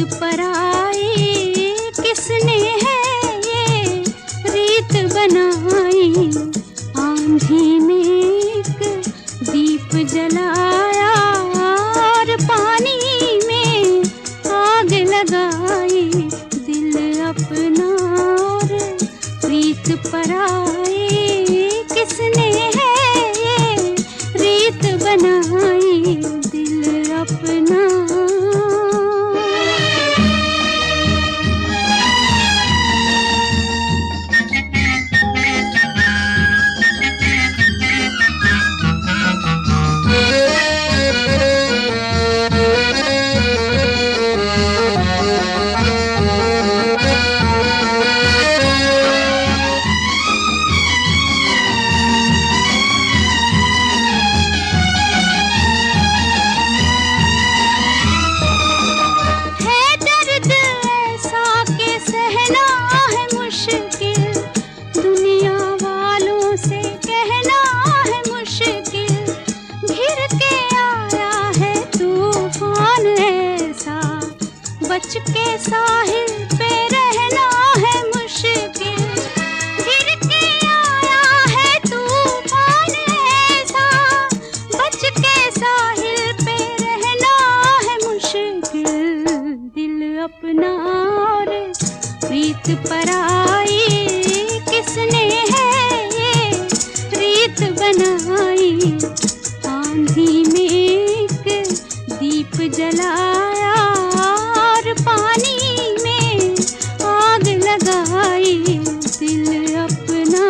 पराई किसने है ये रीत बनाई। आंधी में एक दीप जलाया और पानी में आग लगाई। दिल अपना और रीत पराई किसने है ये रीत बनाई। दिल अपना बच के साहिल पे रहना है मुश्किल। गिर के आया है तूफान ऐसा, बच के साहिल पे रहना है मुश्किल। दिल अपना और रीत पराई किसने है ये रीत बनाई। आंधी में एक दीप जलाया और पानी में आग लगाई। दिल अपना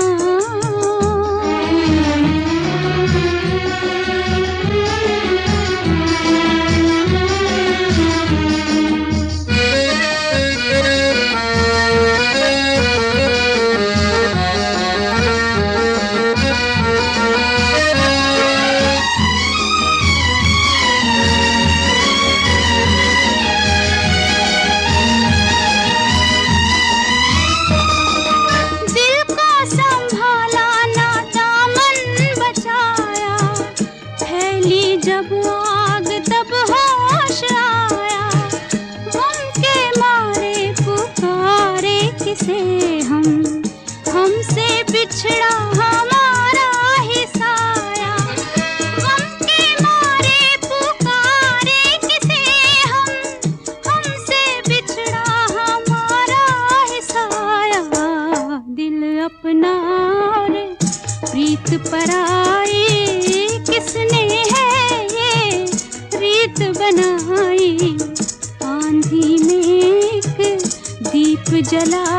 जब आग तब होश आया। गम के मारे पुकारे किसे हम, हमसे बिछड़ा हमारा ही साया। गम के मारे पुकारे किसे हम, हमसे बिछड़ा हमारा ही साया। दिल अपना और प्रीत पराई किसने है रीत बनाई। आंधी में एक दीप जला